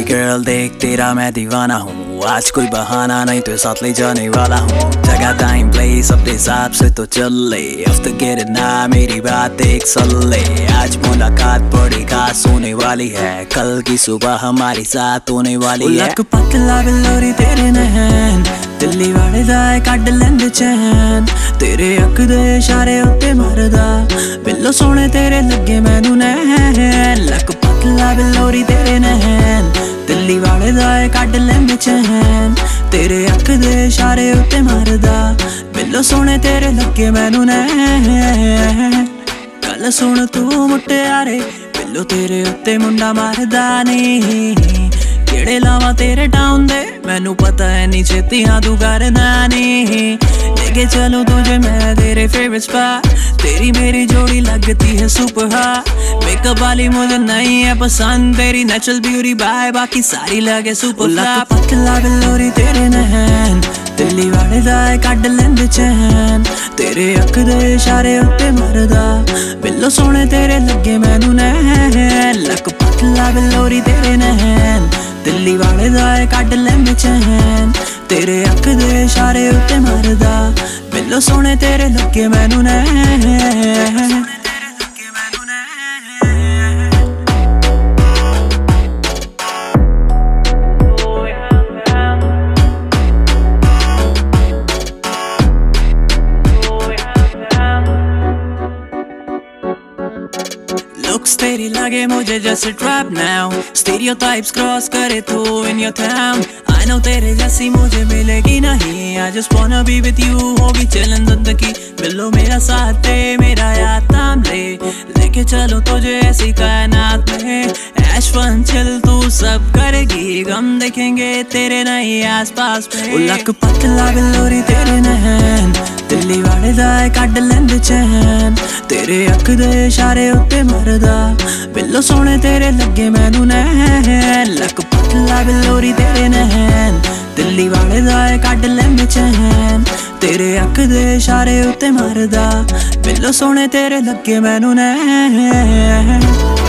Girl देख तेरा मैं दीवाना हूँ, आज कोई बहाना नहीं तो साथ ले जाने वाला हूँ। जगह टाइम प्लेस अपने हिसाब से तो चल ले, हफ्ते गिर ना मेरी बात एक सल ले। आज मुलाकात बड़ी खास होने वाली है, कल की सुबह हमारी साथ होने वाली है। लक पतला बिल्लोरी तेरे नैन, दिल्ली वाले दाए कड लेंदे चैन, तेरे अख दे इशारे उत्ते मरदा, बिल्लो सोने तेरे लगे मैनू नैन। लक पतला बिल्लोरी तेरे नैन, दिल्ली वाले दाए कड लेंदे चैन, तेरे अख दे इशारे उत्ते मरदा, बिल्लो सोने तेरे लगे मैनू नैन। गल सुन तू मुटियारे, बिल्लो तेरे उत्ते मुंडा मारदा नी, केड़े लावा तेरे टाउन दे मैनू पता है नी छेती हाँ तू करदा नी। लेके चलो तुझे मैं तेरे फेवरेट स्पॉट, तेरी मेरी जोड़ी लगती है सुपर हॉट। मेकअप वाली मुझे नहीं है पसंद, तेरी नेचुरल ब्यूटी बाय बाकी सारी लगे सुपर फ्लॉप। पतला बिल्लोरी तेरे नैन, दिल्ली वाले दाए कड लेंदे चैन, तेरे अख दे इशारे उत्ते मरदा, बिल्लो सोने तेरे लगे मैनू नैन। लक पतला बिल्लोरी तेरे नैन, दिल्ली वाले दाए कड लेंदे चैन, तेरे अख दे इशारे उत्ते मरदा, बिल्लो सोने तेरे लगे मैनू नैन। Looks तेरी लगे मुझे जैसे trap now, stereotypes cross करे तू in your town। I know तेरे जैसी मुझे मिलेगी नहीं, I just wanna be with you, होगी चलन जिंदगी। मिलो मेरा साथ दे, मेरा याद थाम ले, लेके चलो तुझे ऐसी कायनात में। ऐश फन चिल तू सब करेगी, गम देखेंगे तेरे नहीं आस पास में। लक पतला बिल्लोरी तेरे नैन, दिल्ली वाले दाए कड लेंदे चैन, तेरे अख दे इशारे उत्ते मरदा, बिल्लो सोने तेरे लगे मैनू नैन। लक पतला बिल्लोरी तेरे नैन, दिल्ली वाले दाए कड लेंदे चैन, तेरे अख दे इशारे उत्ते मरदा, बिल्लो सोने तेरे लगे मैनू नैन।